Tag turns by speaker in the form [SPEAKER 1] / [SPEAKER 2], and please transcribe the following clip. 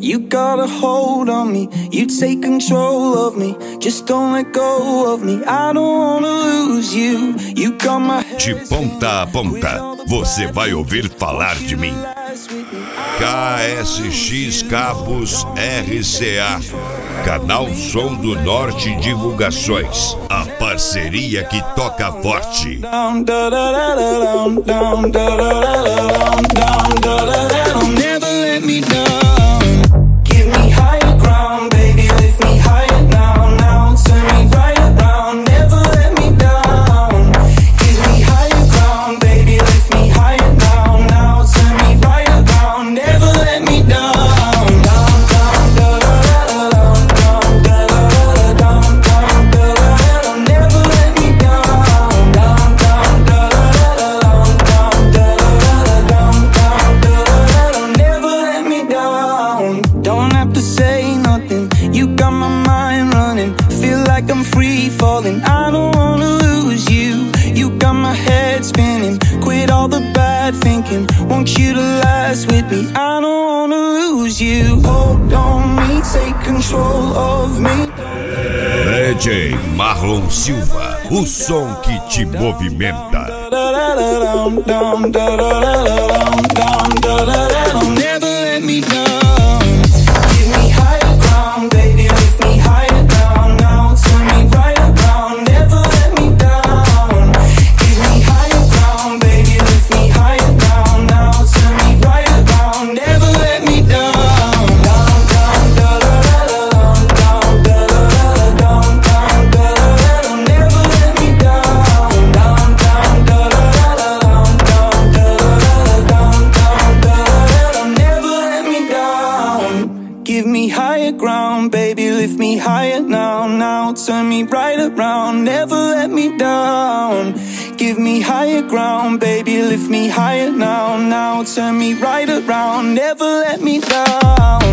[SPEAKER 1] You got a hold on me, you take control of me. Just don't let go of me, I don't wanna lose you. You got my head.
[SPEAKER 2] De ponta a ponta, você vai ouvir falar de mim. KSX Cabos RCA, Canal Som do Norte Divulgações, a parceria que toca forte.
[SPEAKER 1] Never let me down. Give me higher ground, baby, lift me higher now, now. Turn me right around, never let me down. Give me higher ground, baby, lift me higher now, now. Turn me right around, never let me down. I'm free falling, I don't wanna lose you. You got my head spinning, quit all the bad thinking. Want you to last with me, I don't wanna lose you. Hold on me, take control of me.
[SPEAKER 2] DJ Marlon Silva, o som que te movimenta.
[SPEAKER 1] Never let me down. Give me higher ground, baby, lift me higher down now. Turn me right around, never let me down. Give me higher ground, baby, lift me higher down now. Turn me right around, never let me down. Never let me down. Never let me down. Give me higher ground, baby, lift me higher now, now. Turn me right around, never let me down. Give me higher ground, baby, lift me higher now, now. Turn me right around, never let me down.